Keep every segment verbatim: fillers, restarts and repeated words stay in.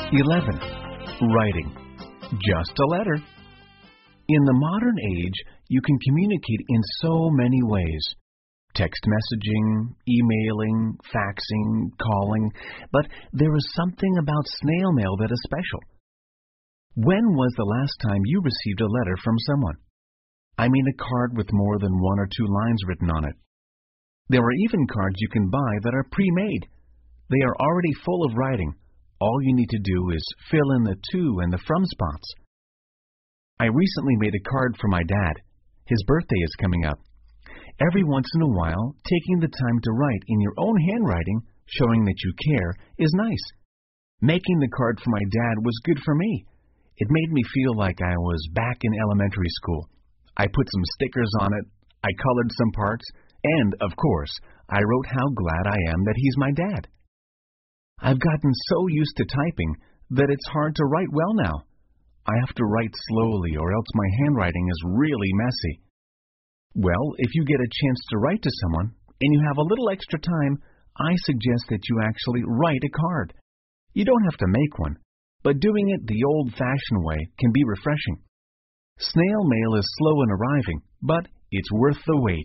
eleven. Writing. Just a letter. In the modern age, you can communicate in so many ways. Text messaging, emailing, faxing, calling, but there is something about snail mail that is special. When was the last time you received a letter from someone? I mean a card with more than one or two lines written on it. There are even cards you can buy that are pre-made. They are already full of writing. All you need to do is fill in the to and the from spots. I recently made a card for my dad. His birthday is coming up. Every once in a while, taking the time to write in your own handwriting, showing that you care, is nice. Making the card for my dad was good for me. It made me feel like I was back in elementary school. I put some stickers on it, I colored some parts, and, of course, I wrote how glad I am that he's my dad. I've gotten so used to typing that it's hard to write well now. I have to write slowly or else my handwriting is really messy. Well, if you get a chance to write to someone and you have a little extra time, I suggest that you actually write a card. You don't have to make one, but doing it the old-fashioned way can be refreshing. Snail mail is slow in arriving, but it's worth the wait.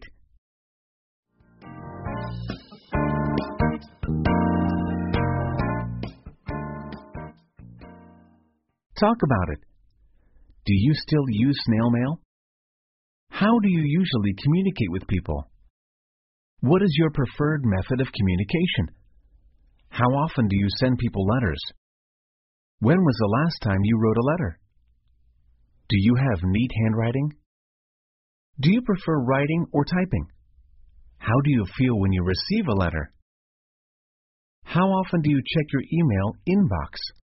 Talk about it. Do you still use snail mail? How do you usually communicate with people? What is your preferred method of communication? How often do you send people letters? When was the last time you wrote a letter? Do you have neat handwriting? Do you prefer writing or typing? How do you feel when you receive a letter? How often do you check your email inbox?